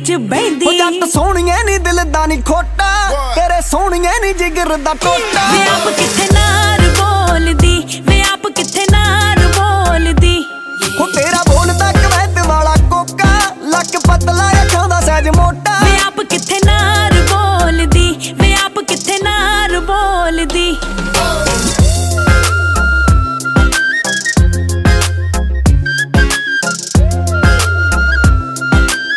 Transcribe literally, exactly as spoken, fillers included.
च बहदी। जट सोहणिए नी दिल दा नी खोटा, तेरे सोहणिए नी जिगर दा टोटा। वे आप किथे नार बोलदी, वे आप किथे नार बोलदी। हो तेरा बोलदा कवैत वाला कोका, लक पतला अखां दा सहज मोटा।